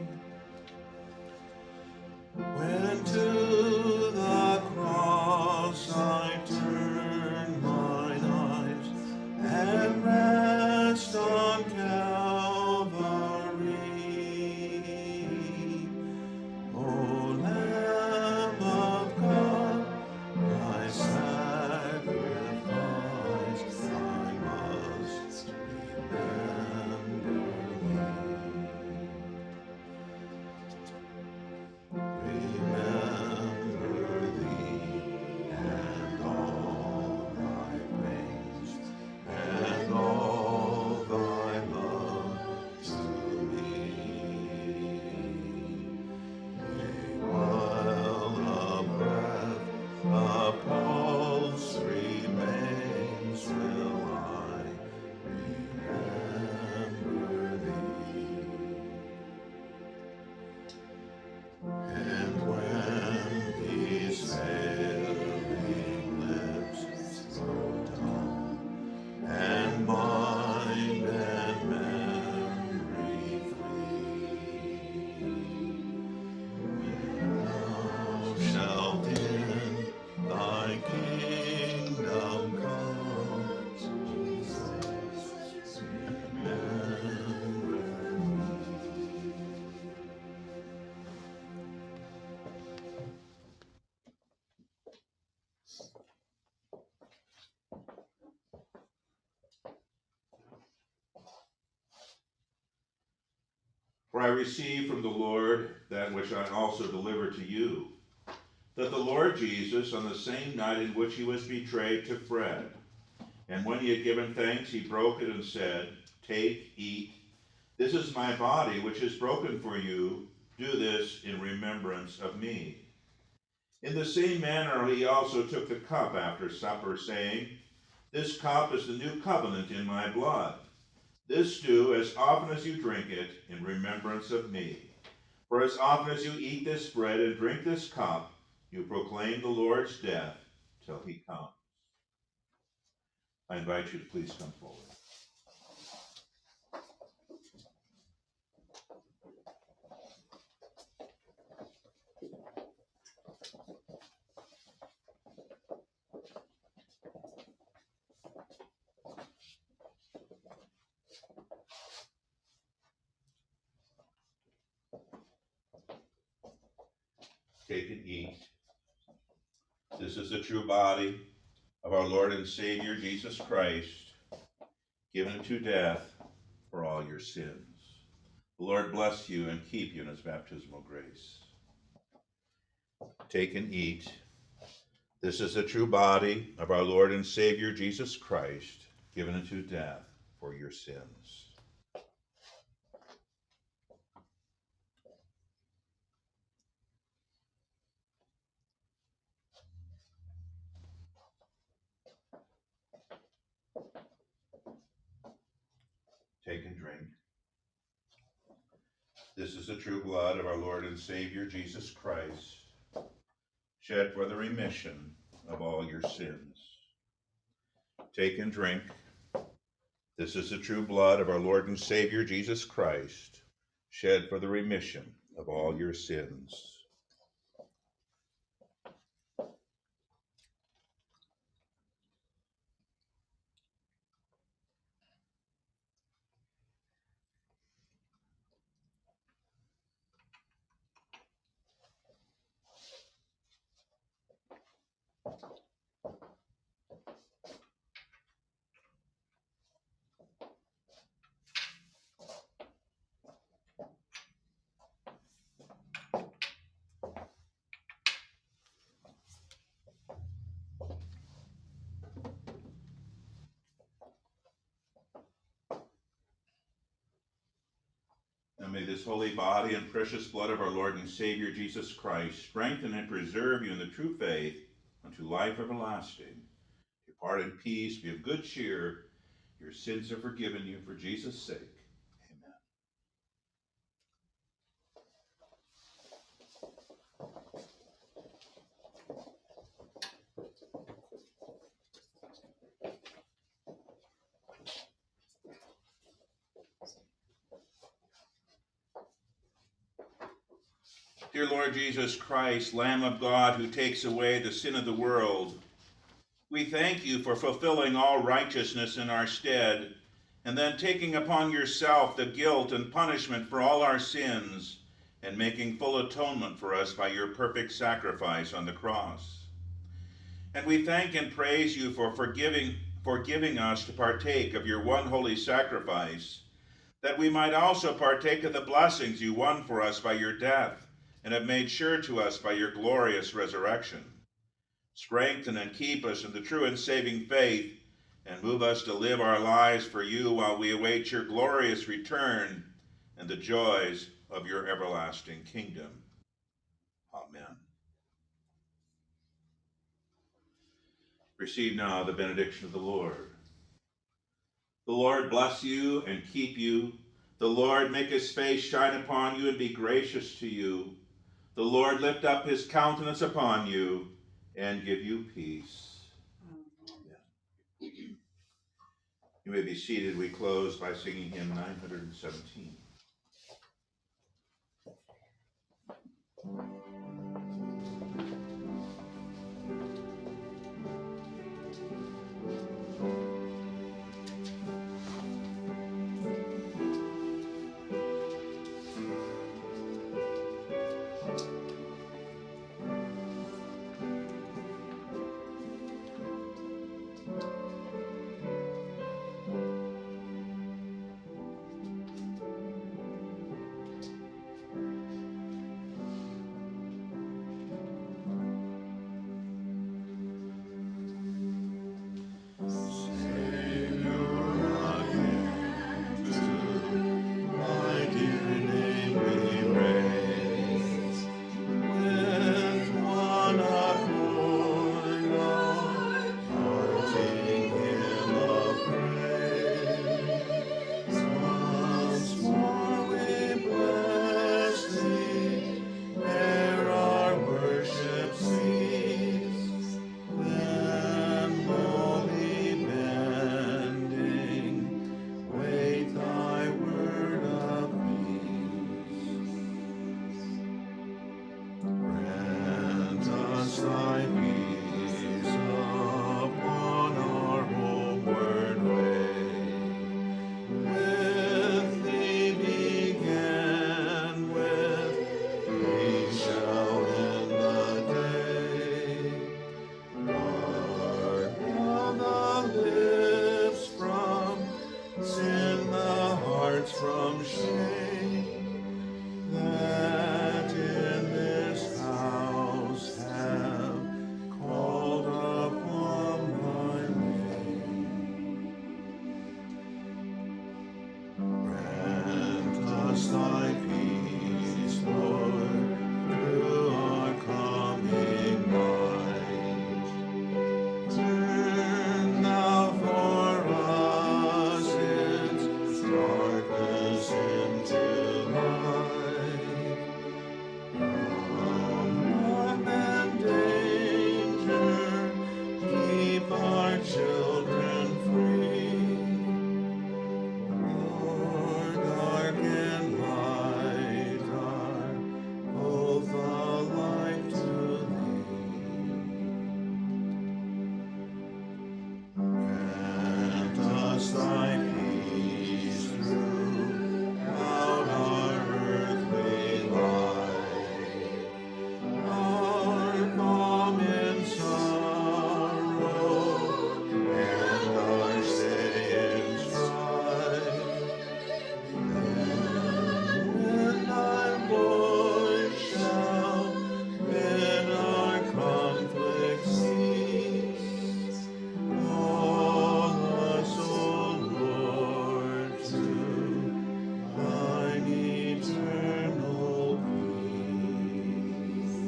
S4: When to the cross I turn mine eyes and rest on Calvary, O Lamb of God, my sacrifice, I must remember thee and all thy ways and all thy love to me. While a breath, a pulse remains, will I remember thee. And when these failing lips grow dumb, and mind and memory flee, thou shalt in thy kingdom come, Jesus, remember me.
S1: For I received from the Lord that which I also delivered to you, that the Lord Jesus, on the same night in which he was betrayed, took bread. And when he had given thanks, he broke it and said, Take, eat. This This is my body, which is broken for you. Do this in remembrance of me. In the same manner, he also took the cup after supper, saying, This cup is the new covenant in my blood. This do as often as you drink it in remembrance of me. For as often as you eat this bread and drink this cup, you proclaim the Lord's death till he comes. I invite you to please come forward. Take and eat. This is the true body of our Lord and Savior Jesus Christ, given to death for all your sins. The Lord bless you and keep you in his baptismal grace. Take and eat. This is the true body of our Lord and Savior Jesus Christ, given unto death for your sins. Take and drink. This is the true blood of our Lord and Savior Jesus Christ, shed for the remission of all your sins. Take and drink. This is the true blood of our Lord and Savior Jesus Christ, shed for the remission of all your sins. And may this holy body and precious blood of our Lord and Savior Jesus Christ strengthen and preserve you in the true faith unto life everlasting. Depart in peace, be of good cheer. Your sins are forgiven you for Jesus' sake. Amen. Dear Lord Jesus Christ, Lamb of God, who takes away the sin of the world, we thank you for fulfilling all righteousness in our stead, and then taking upon yourself the guilt and punishment for all our sins, and making full atonement for us by your perfect sacrifice on the cross. And we thank and praise you for giving us to partake of your one holy sacrifice, that we might also partake of the blessings you won for us by your death, and have made sure to us by your glorious resurrection. Strengthen and keep us in the true and saving faith, and move us to live our lives for you while we await your glorious return and the joys of your everlasting kingdom. Amen. Receive now the benediction of the Lord. The Lord bless you and keep you. The Lord make his face shine upon you and be gracious to you. The Lord lift up his countenance upon you and give you peace. Amen. You may be seated. We close by singing hymn 917.
S4: that in this house have called upon thy name. Grant us thy peace, Lord, through our coming night. Turn thou for us its darkness into light. From harm and danger, keep our children free. Lord, dark and light are both alike to thee. Grant us thy peace throughout our earthly life, our calm in sorrow, and our stay in strife. When thy voice shall bid our conflict cease, call us, O Lord, to thine eternal peace.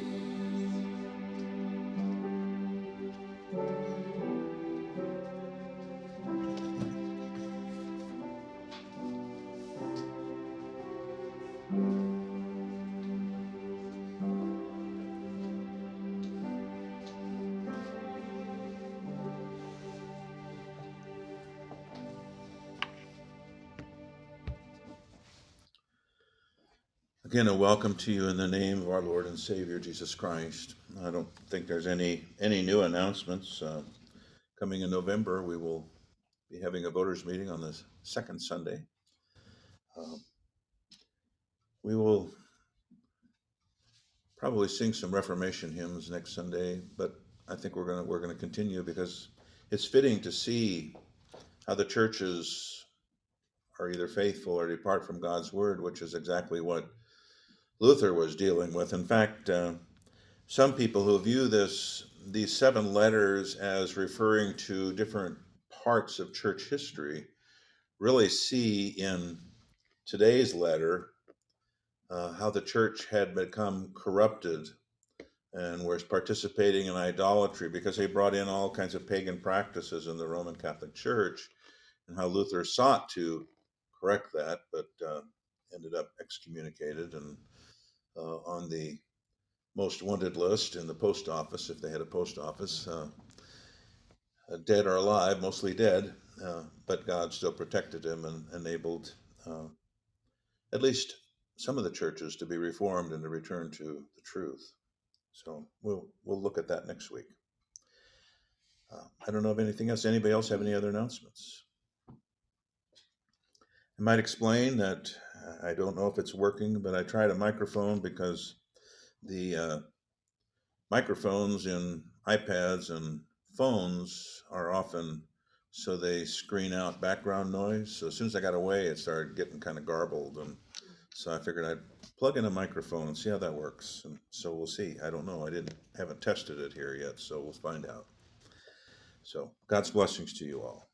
S2: Again, a welcome to you in the name of our Lord and Savior, Jesus Christ. I don't think there's any new announcements. Coming in November, we will be having a voters meeting on the second Sunday. We will probably sing some Reformation hymns next Sunday, but I think we're going to continue because it's fitting to see how the churches are either faithful or depart from God's word, which is exactly what Luther was dealing with. In fact, some people who view these 7 letters as referring to different parts of church history really see in today's letter how the church had become corrupted and was participating in idolatry because they brought in all kinds of pagan practices in the Roman Catholic Church, and how Luther sought to correct that, but ended up excommunicated and on the most wanted list in the post office, if they had a post office, dead or alive, mostly dead, but God still protected him and enabled at least some of the churches to be reformed and to return to the truth. So we'll look at that next week. I don't know of anything else. Anybody else have any other announcements? I might explain that I don't know if it's working, but I tried a microphone because the microphones in iPads and phones are often so they screen out background noise. So as soon as I got away, it started getting kind of garbled, and so I figured I'd plug in a microphone and see how that works. And so we'll see. I don't know. Haven't tested it here yet, so we'll find out. So God's blessings to you all.